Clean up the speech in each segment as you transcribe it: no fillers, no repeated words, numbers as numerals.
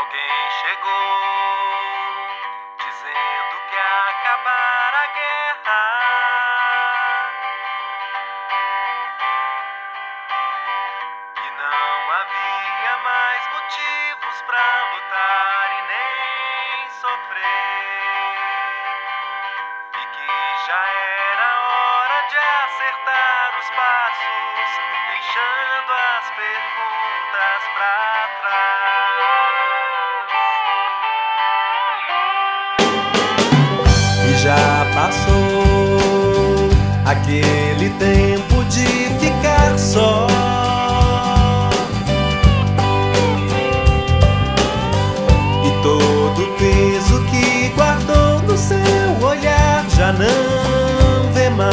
Alguém chegou dizendo que acabar a guerra, que não havia mais motivos pra lutar e nem sofrer, e que já era hora de acertar os passos, deixando as perguntas pra trás. Já passou aquele tempo de ficar só, e todo o peso que guardou no seu olhar já não vê mais.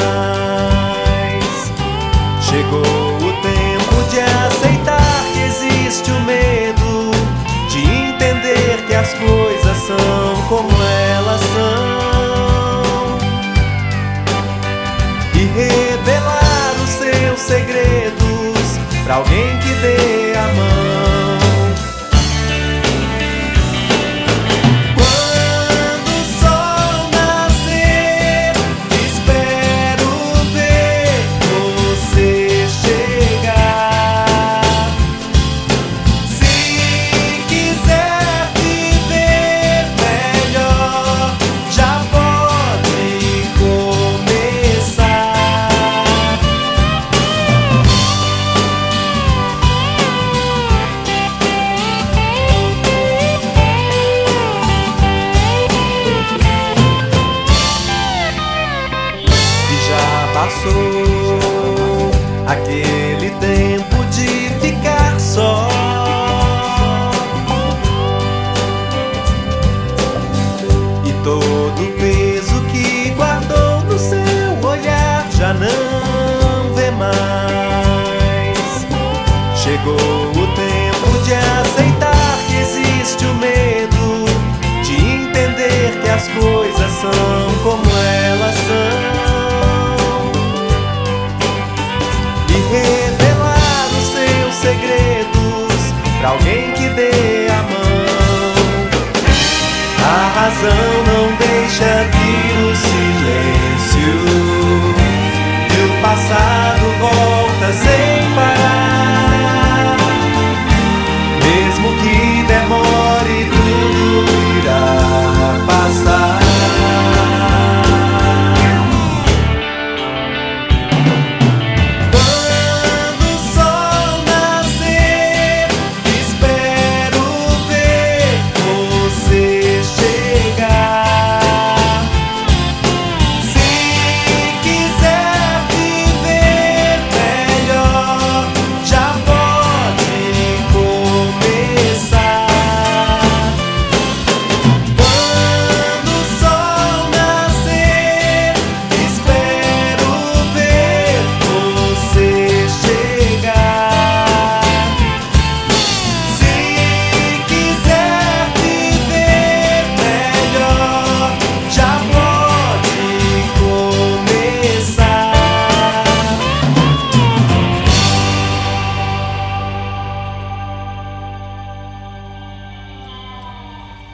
Chegou o tempo de aceitar que existe o medo, de entender que as coisas são como elas são, e revelar os seus segredos pra alguém que dê a mão. Quando o sol nascer, espero ver você chegar. Se quiser viver melhor, já pode começar. Passou aquele tempo de ficar só, e todo o peso que guardou no seu olhar já não vê mais. Chegou o tempo de aceitar que existe o medo, de entender que as coisas são como elas são, revelar os seus segredos pra alguém que dê a mão. A razão não deixa vir o silêncio, e o passado volta sem